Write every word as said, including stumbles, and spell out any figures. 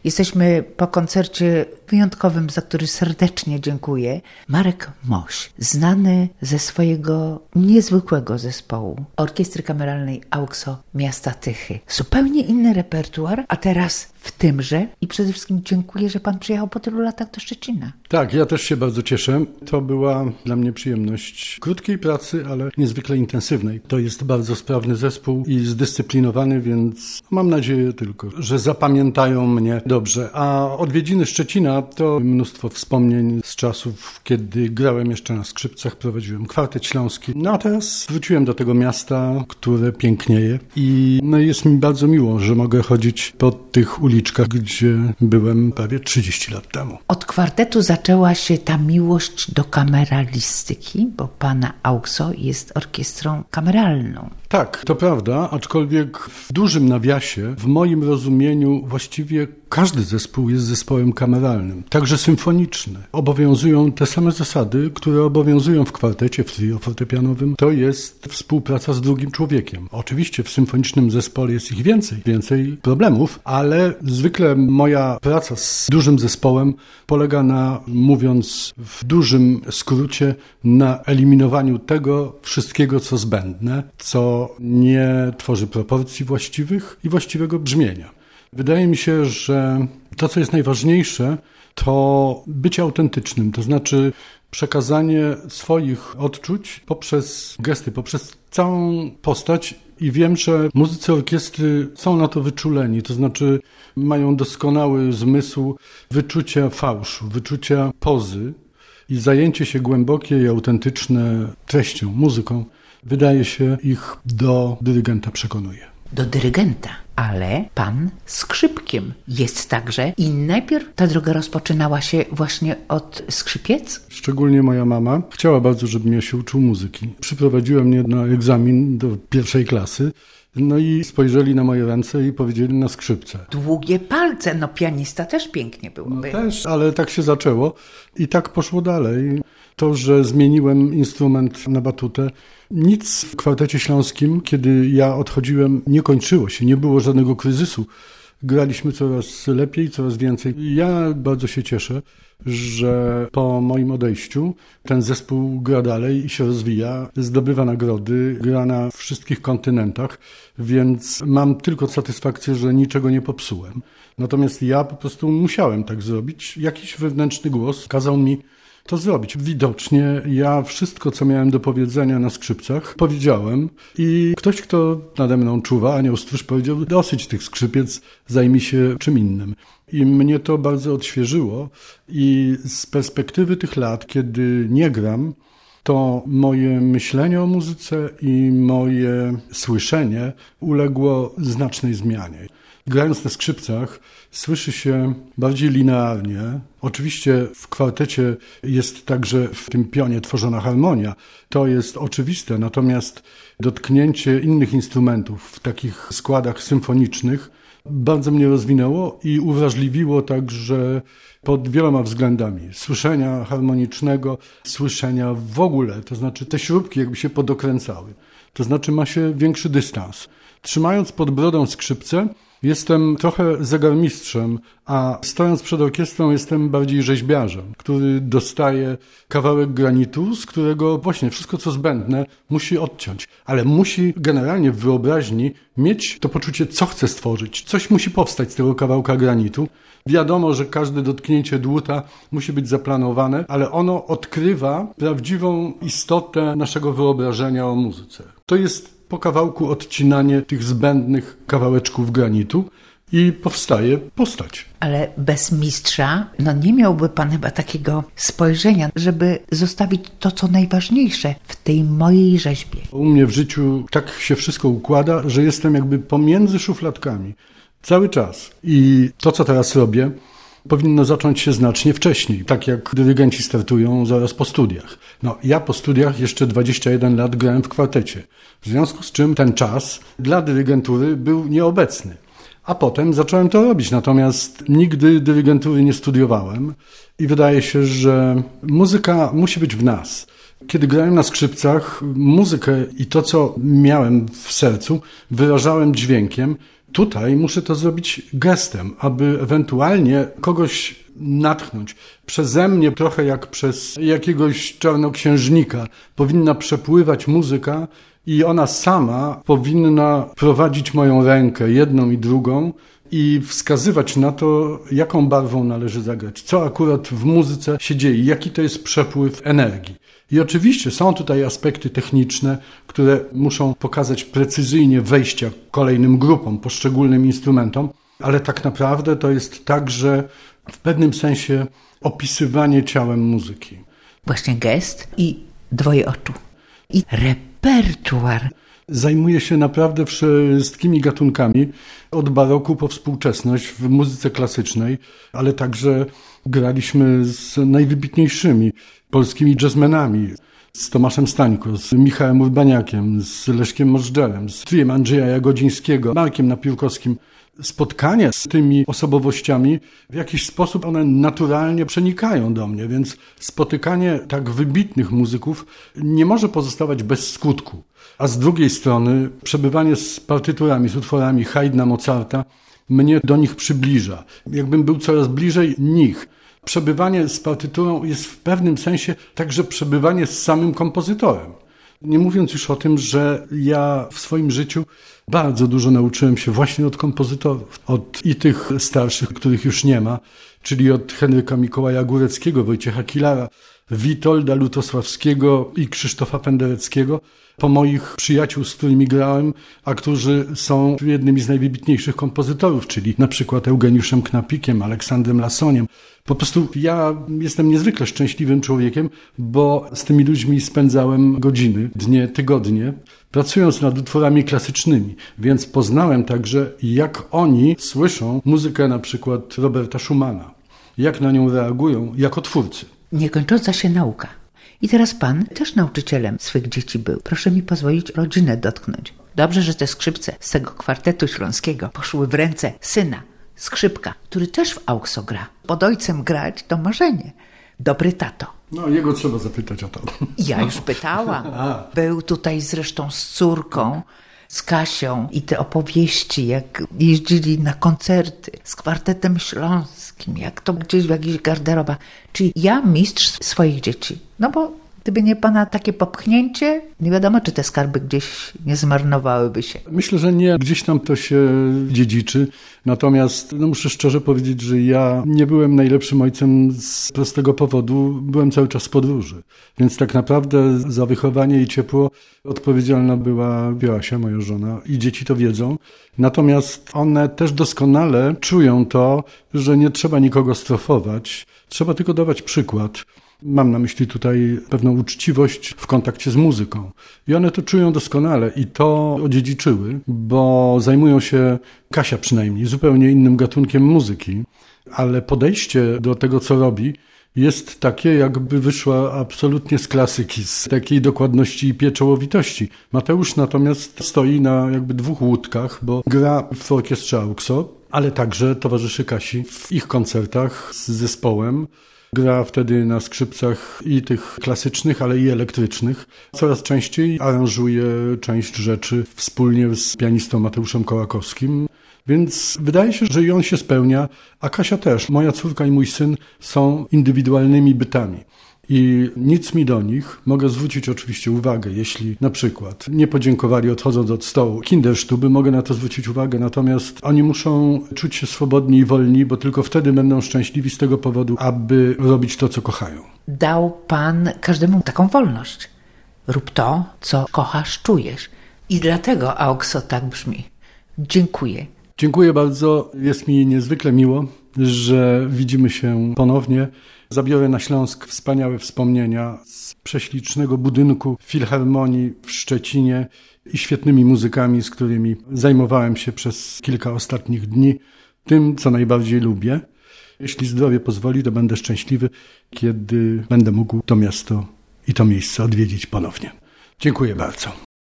Jesteśmy po koncercie wyjątkowym, za który serdecznie dziękuję. Marek Moś, znany ze swojego niezwykłego zespołu Orkiestry Kameralnej AUKSO Miasta Tychy. Zupełnie inny repertuar, a teraz w tymże i przede wszystkim dziękuję, że pan przyjechał po tylu latach do Szczecina. Tak, ja też się bardzo cieszę. To była dla mnie przyjemność krótkiej pracy, ale niezwykle intensywnej. To jest bardzo sprawny zespół i zdyscyplinowany, więc mam nadzieję tylko, że zapamiętają mnie dobrze. A odwiedziny Szczecina to mnóstwo wspomnień z czasów, kiedy grałem jeszcze na skrzypcach, prowadziłem kwartet śląski. No a teraz wróciłem do tego miasta, które pięknieje i no jest mi bardzo miło, że mogę chodzić po tych uliczkach, gdzie byłem prawie trzydzieści lat temu. Od kwartetu zaczęła się ta miłość do kameralistyki, bo pana AUKSO jest orkiestrą kameralną. Tak, to prawda, aczkolwiek w dużym nawiasie, w moim rozumieniu właściwie każdy zespół jest zespołem kameralnym, także symfoniczny. Obowiązują te same zasady, które obowiązują w kwartecie, w trio fortepianowym. To jest współpraca z drugim człowiekiem. Oczywiście w symfonicznym zespole jest ich więcej, więcej problemów, ale zwykle moja praca z dużym zespołem polega na, mówiąc w dużym skrócie, na eliminowaniu tego wszystkiego, co zbędne, co nie tworzy proporcji właściwych i właściwego brzmienia. Wydaje mi się, że to, co jest najważniejsze, to bycie autentycznym, to znaczy przekazanie swoich odczuć poprzez gesty, poprzez całą postać i wiem, że muzycy orkiestry są na to wyczuleni, to znaczy mają doskonały zmysł wyczucia fałszu, wyczucia pozy i zajęcie się głębokie i autentyczne treścią, muzyką, wydaje się, ich do dyrygenta przekonuje. Do dyrygenta, ale pan skrzypkiem jest także i najpierw ta droga rozpoczynała się właśnie od skrzypiec? Szczególnie moja mama chciała bardzo, żebym ja się uczył muzyki. Przyprowadziła mnie na egzamin do pierwszej klasy, no i spojrzeli na moje ręce i powiedzieli na skrzypce. Długie palce, no pianista też pięknie byłoby. No też, ale tak się zaczęło i tak poszło dalej. To, że zmieniłem instrument na batutę, nic w kwartecie śląskim, kiedy ja odchodziłem, nie kończyło się, nie było żadnego kryzysu. Graliśmy coraz lepiej, coraz więcej. Ja bardzo się cieszę, że po moim odejściu ten zespół gra dalej i się rozwija, zdobywa nagrody, gra na wszystkich kontynentach, więc mam tylko satysfakcję, że niczego nie popsułem. Natomiast ja po prostu musiałem tak zrobić. Jakiś wewnętrzny głos kazał mi to zrobić. Widocznie ja wszystko, co miałem do powiedzenia na skrzypcach, powiedziałem i ktoś, kto nade mną czuwa, anioł stróż, powiedział: dosyć tych skrzypiec, zajmij się czym innym. I mnie to bardzo odświeżyło i z perspektywy tych lat, kiedy nie gram, to moje myślenie o muzyce i moje słyszenie uległo znacznej zmianie. Grając na skrzypcach słyszy się bardziej linearnie. Oczywiście w kwartecie jest także w tym pionie tworzona harmonia. To jest oczywiste, natomiast dotknięcie innych instrumentów w takich składach symfonicznych bardzo mnie rozwinęło i uwrażliwiło także pod wieloma względami. Słyszenia harmonicznego, słyszenia w ogóle, to znaczy te śrubki jakby się podokręcały. To znaczy ma się większy dystans. Trzymając pod brodą skrzypce, jestem trochę zegarmistrzem, a stojąc przed orkiestrą jestem bardziej rzeźbiarzem, który dostaje kawałek granitu, z którego właśnie wszystko co zbędne musi odciąć, ale musi generalnie w wyobraźni mieć to poczucie, co chce stworzyć. Coś musi powstać z tego kawałka granitu. Wiadomo, że każde dotknięcie dłuta musi być zaplanowane, ale ono odkrywa prawdziwą istotę naszego wyobrażenia o muzyce. To jest po kawałku odcinanie tych zbędnych kawałeczków granitu i powstaje postać. Ale bez mistrza, no nie miałby pan chyba takiego spojrzenia, żeby zostawić to, co najważniejsze w tej mojej rzeźbie. U mnie w życiu tak się wszystko układa, że jestem jakby pomiędzy szufladkami. Cały czas. I to, co teraz robię, powinno zacząć się znacznie wcześniej, tak jak dyrygenci startują zaraz po studiach. No, ja po studiach jeszcze dwadzieścia jeden lat grałem w kwartecie, w związku z czym ten czas dla dyrygentury był nieobecny. A potem zacząłem to robić, natomiast nigdy dyrygentury nie studiowałem i wydaje się, że muzyka musi być w nas. Kiedy grałem na skrzypcach, muzykę i to, co miałem w sercu, wyrażałem dźwiękiem, Tutaj muszę to zrobić gestem, aby ewentualnie kogoś natchnąć. Przeze mnie, trochę jak przez jakiegoś czarnoksiężnika, powinna przepływać muzyka i ona sama powinna prowadzić moją rękę, jedną i drugą, i wskazywać na to, jaką barwą należy zagrać, co akurat w muzyce się dzieje, jaki to jest przepływ energii. I oczywiście są tutaj aspekty techniczne, które muszą pokazać precyzyjnie wejścia kolejnym grupom, poszczególnym instrumentom, ale tak naprawdę to jest także w pewnym sensie opisywanie ciałem muzyki. Właśnie gest i dwoje oczu. I repertuar. Zajmuję się naprawdę wszystkimi gatunkami, od baroku po współczesność w muzyce klasycznej, ale także graliśmy z najwybitniejszymi polskimi jazzmenami, z Tomaszem Stańko, z Michałem Urbaniakiem, z Leszkiem Możdżerem, z trijem Andrzeja Jagodzińskiego, Markiem Napiórkowskim. Spotkania z tymi osobowościami, w jakiś sposób one naturalnie przenikają do mnie, więc spotykanie tak wybitnych muzyków nie może pozostawać bez skutku. A z drugiej strony przebywanie z partyturami, z utworami Haydna, Mozarta mnie do nich przybliża. Jakbym był coraz bliżej nich. Przebywanie z partyturą jest w pewnym sensie także przebywanie z samym kompozytorem. Nie mówiąc już o tym, że ja w swoim życiu bardzo dużo nauczyłem się właśnie od kompozytorów, od i tych starszych, których już nie ma, czyli od Henryka Mikołaja Góreckiego, Wojciecha Kilara, Witolda Lutosławskiego i Krzysztofa Pendereckiego, po moich przyjaciół, z którymi grałem, a którzy są jednymi z najwybitniejszych kompozytorów, czyli na przykład Eugeniuszem Knapikiem, Aleksandrem Lasoniem. Po prostu ja jestem niezwykle szczęśliwym człowiekiem, bo z tymi ludźmi spędzałem godziny, dnie, tygodnie, pracując nad utworami klasycznymi, więc poznałem także, jak oni słyszą muzykę na przykład Roberta Schumana, jak na nią reagują jako twórcy. Niekończąca się nauka. I teraz pan też nauczycielem swych dzieci był. Proszę mi pozwolić rodzinę dotknąć. Dobrze, że te skrzypce z tego kwartetu śląskiego poszły w ręce syna, skrzypka, który też w AUXO gra. Pod ojcem grać to marzenie. Dobry tato. No, jego trzeba zapytać o to. Ja już pytałam. Był tutaj zresztą z córką, z Kasią i te opowieści, jak jeździli na koncerty z kwartetem śląskim, jak to gdzieś w jakichś garderobach. Czyli ja mistrz swoich dzieci. No bo gdyby nie pana takie popchnięcie, nie wiadomo, czy te skarby gdzieś nie zmarnowałyby się. Myślę, że nie. Gdzieś tam to się dziedziczy. Natomiast no muszę szczerze powiedzieć, że ja nie byłem najlepszym ojcem z prostego powodu. Byłem cały czas w podróży. Więc tak naprawdę za wychowanie i ciepło odpowiedzialna była Joasia, moja żona. I dzieci to wiedzą. Natomiast one też doskonale czują to, że nie trzeba nikogo strofować. Trzeba tylko dawać przykład. Mam na myśli tutaj pewną uczciwość w kontakcie z muzyką. I one to czują doskonale i to odziedziczyły, bo zajmują się, Kasia przynajmniej, zupełnie innym gatunkiem muzyki, ale podejście do tego, co robi, jest takie, jakby wyszła absolutnie z klasyki, z takiej dokładności i pieczołowitości. Mateusz natomiast stoi na jakby dwóch łódkach, bo gra w orkiestrze AUXO, ale także towarzyszy Kasi w ich koncertach z zespołem. Gra wtedy na skrzypcach i tych klasycznych, ale i elektrycznych. Coraz częściej aranżuje część rzeczy wspólnie z pianistą Mateuszem Kołakowskim. Więc wydaje się, że i on się spełnia, a Kasia też. Moja córka i mój syn są indywidualnymi bytami. I nic mi do nich, mogę zwrócić oczywiście uwagę, jeśli na przykład nie podziękowali odchodząc od stołu kindersztuby, mogę na to zwrócić uwagę, natomiast oni muszą czuć się swobodni i wolni, bo tylko wtedy będą szczęśliwi z tego powodu, aby robić to, co kochają. Dał pan każdemu taką wolność. Rób to, co kochasz, czujesz. I dlatego AUXO tak brzmi. Dziękuję. Dziękuję bardzo, jest mi niezwykle miło, że widzimy się ponownie. Zabiorę na Śląsk wspaniałe wspomnienia z prześlicznego budynku Filharmonii w Szczecinie i świetnymi muzykami, z którymi zajmowałem się przez kilka ostatnich dni, tym, co najbardziej lubię. Jeśli zdrowie pozwoli, to będę szczęśliwy, kiedy będę mógł to miasto i to miejsce odwiedzić ponownie. Dziękuję bardzo.